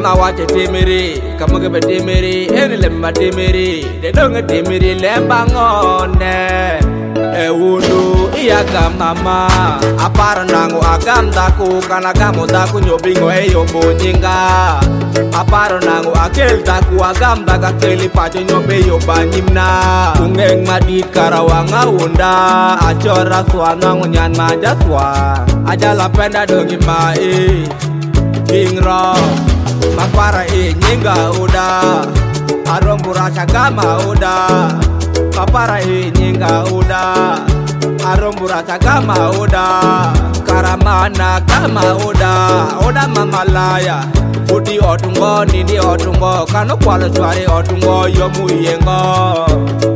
Kama wache timiri, kama gebe timiri, eni lemma timiri, de donge timiri lemba ngone. Ewunu iyaga mama, apara nangu agam daku, kana gamu daku nyobingo eyo bonyinga. Apara nangu akel daku agam daga keli pacho nyobe yo banyimna. Ungeng madit karawanga unda, achora swa nangu nyan maja swa. Ajala penda dongi mae, king rock. Mapara nyinga uda, arombura chagama uda. Mapara nyinga uda, arombura chagama uda. Karamana kama uda, uda mamalaya. Udi otungo nidi otungo, kano kwalo swari otungo yomu yengo.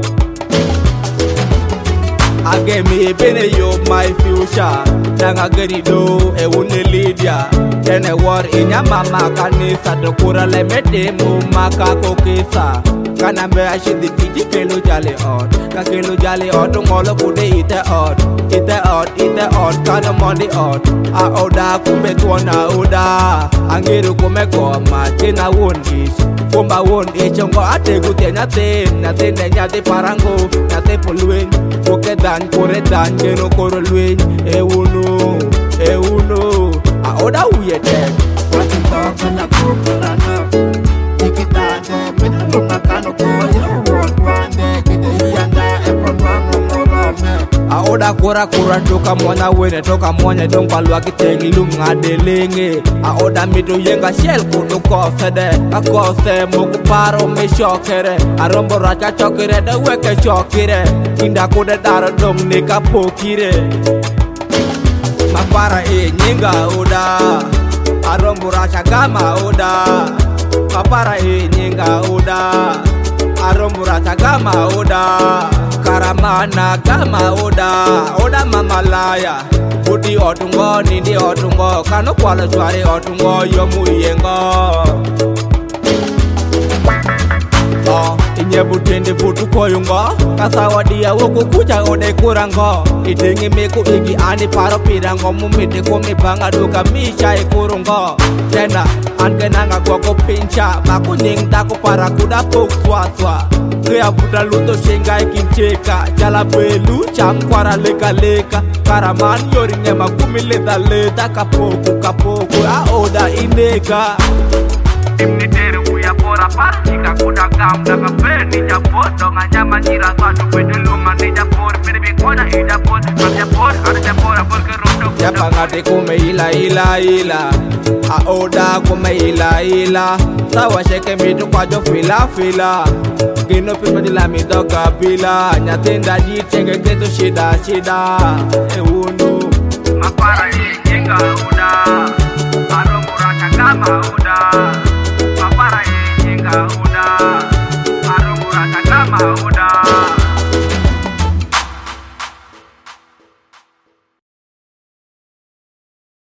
I gave me a penny of my future. Nanga gani do e wune Lydia. Then I war in ya mama kanisa dokura le mete mu maka kokisa. Kana me ashi di tiji kelu jale on. Ka kelu jale on ngolo kude ite on. Ite on kana mondi on. A oda kumbe tuona oda. Angiru kume goma tina wondish. Kumba wondish ngo ate gute nyate nyate parango nyate pulwin. Koke dan kore dan geno koro lwin. Ewuno a oda uye tek. What you talk on a book on a no. Take it down, me no makano ko you want one day. Get the yanda e pronamo morome. A oda kora toka mwana wene toka mwanya dongpa lwa kiteng lunga delenge. A oda mido yenga shell kudu kose de. Ka kose moku paro me shokere. A rombo racha chokere de weke shokire. Kinda kude daro dong ne ka pokire. Mapara nyinga uda, arombura chagama uda. Mapara nyinga uda, arombura chagama uda. Karamana kama uda, uda mamalaya. Udi otungo nidi otungo, kano kwalo swari otungo yomu yengo. Inye butende futu koyungo. Kasawa dia woko kucha ode kurango. Idengi meku igi ani paro pirango. Mumite kumi banga duka misha ikurungo. Tena anke nanga kwako pincha. Maku nying dako para kuda pok swaswa. Kaya buta luto shenga ikincheka. Chala belu cham kwara leka. Karaman yori nyema kumi leta. Kapoku a oda ineka. Imniteru kuya pora par Chika kuda gam daga pe Nija por Donga nyama nira swatu Kwedu lunga nija por Mene bikona ida por Manja por Arja por Porque roto kuda Yapa ngate kume ila A oda kume ila Sawa sheke mitu kwa jo fila Gino pipa dila midoga bila Nyatenda di chenge ketu shida Ewunu Mapara yenga uda Aromura chagama uda